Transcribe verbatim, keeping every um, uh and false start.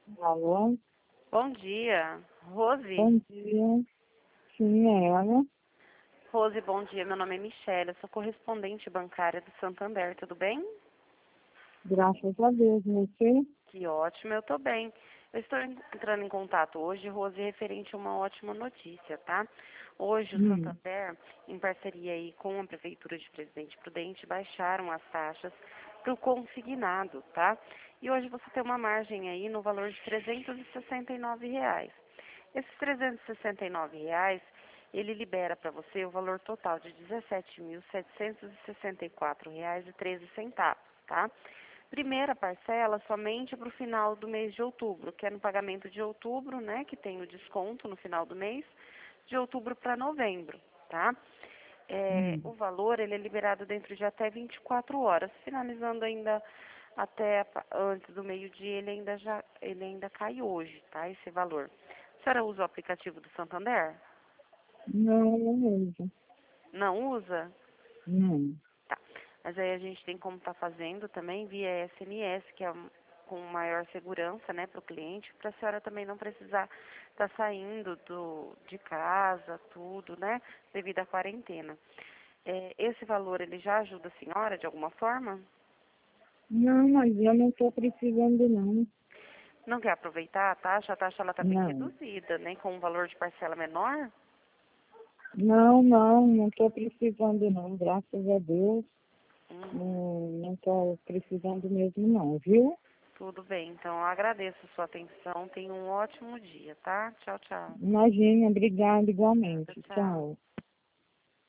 Alô? Bom dia, Rose. Bom dia. Sim, é ela. Rose, bom dia. Meu nome é Michelle, eu sou correspondente bancária do Santander, tudo bem? Graças a Deus. Você? Que ótimo, eu tô bem. Eu estou en- entrando em contato hoje, Rose, referente a uma ótima notícia, tá? Hoje o Hum. Santander, em parceria aí com a Prefeitura de Presidente Prudente, baixaram as taxas para o consignado, tá? E hoje você tem uma margem aí no valor de trezentos e sessenta e nove reais. Esses trezentos e sessenta e nove reais, ele libera para você o valor total de dezessete mil setecentos e sessenta e quatro reais e treze centavos, tá? Primeira parcela somente para o final do mês de outubro, que é no pagamento de outubro, né, que tem o desconto no final do mês, de outubro para novembro, tá? É, Hum. o valor ele é liberado dentro de até vinte e quatro horas, finalizando ainda até pa- antes do meio-dia, ele ainda já ele ainda cai hoje, tá? Esse valor. A senhora usa o aplicativo do Santander? Não, não uso. Não usa? Não. Tá. Mas aí a gente tem como estar fazendo também via S M S, que é um- com maior segurança, né, para o cliente, para a senhora também não precisar estar saindo do, de casa, tudo, né, devido à quarentena. É, esse valor, ele já ajuda a senhora de alguma forma? Não, mas eu não estou precisando, não. Não quer aproveitar a taxa? A taxa ela está bem Não. reduzida, né, com um valor de parcela menor? Não, não, não estou precisando, não. Graças a Deus. Uhum. Não, não estou precisando mesmo, não, viu? Tudo bem, então eu agradeço a sua atenção, tenha um ótimo dia, tá? Tchau, tchau. Imagina, obrigada Nada, igualmente. tchau. Tchau.